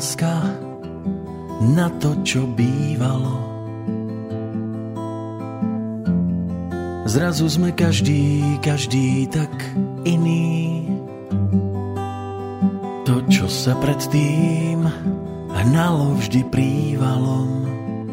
láska na to, čo bývalo. Zrazu sme každý tak iný. To, čo sa predtým hnalo vždy prívalom,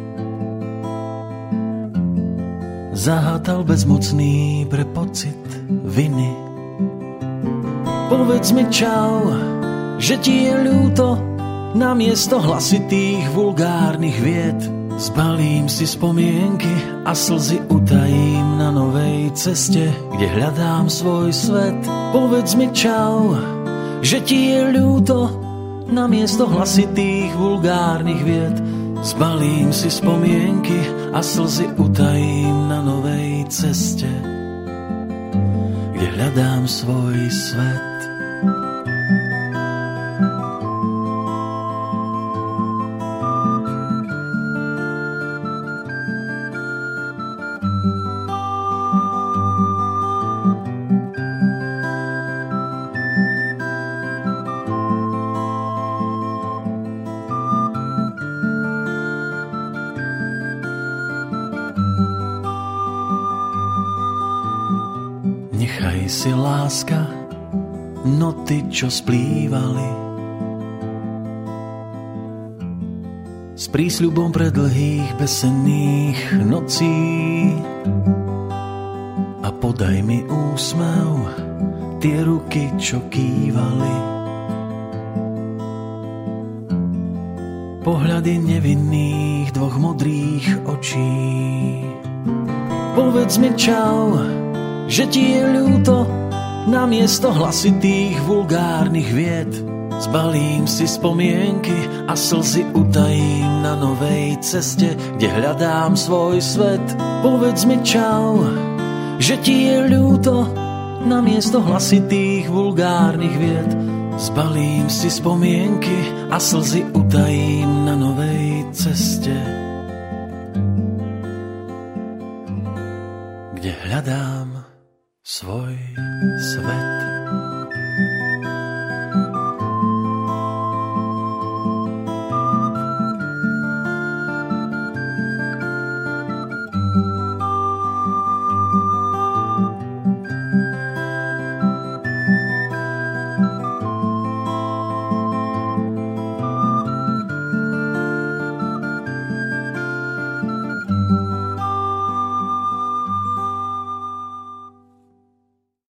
zahátal bezmocný pre pocit viny. Povedz mi čau, že ti je ľúto, namiesto hlasitých vulgárnych vied. Zbalím si spomienky a slzy utajím na novej ceste, kde hľadám svoj svet. Povedz mi čau, že ti je ľúto, namiesto hlasitých vulgárnych vied. Zbalím si spomienky a slzy utajím na novej ceste, kde hľadám svoj svet. Nechaj si, láska, noty, čo splývali, s prísľubom pre dlhých besenných nocí. A podaj mi úsmev, tie ruky, čo kývali, pohľady nevinných dvoch modrých očí. Povedz mi čau, že ti je ľúto, namiesto hlasitých vulgárnych vied. Zbalím si spomienky a slzy utajím na novej ceste, kde hľadám svoj svet. Povedz mi čau, že ti je ľúto, namiesto hlasitých vulgárnych vied. Zbalím si spomienky a slzy utajím